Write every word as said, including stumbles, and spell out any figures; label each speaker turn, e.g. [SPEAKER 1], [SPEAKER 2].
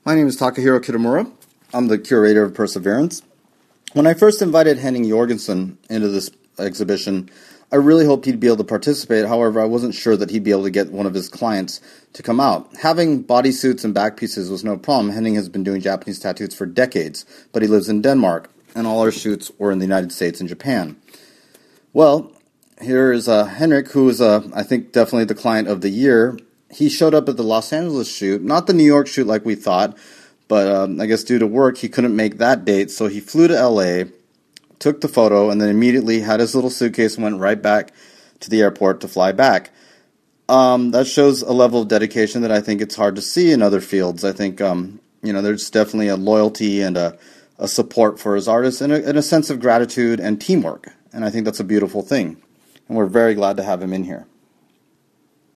[SPEAKER 1] My name is Takahiro Kitamura. I'm the curator of Perseverance. When I first invited Henning Jorgensen into this exhibition, I really hoped he'd be able to participate. However, I wasn't sure that he'd be able to get one of his clients to come out. Having bodysuits and back pieces was no problem. Henning has been doing Japanese tattoos for decades, but he lives in Denmark, and all our shoots were in the United States and Japan. Well, here is uh, Henrik, who is, uh, I think, definitely the client of the year. He showed up at the Los Angeles shoot, not the New York shoot like we thought, but um, I guess due to work, he couldn't make that date, so he flew to L A, took the photo, and then immediately had his little suitcase and went right back to the airport to fly back. Um, that shows a level of dedication that I think it's hard to see in other fields. I think, um, you know, there's definitely a loyalty and a, a support for his artists and a, and a sense of gratitude and teamwork, and I think that's a beautiful thing, and we're very glad to have him in here.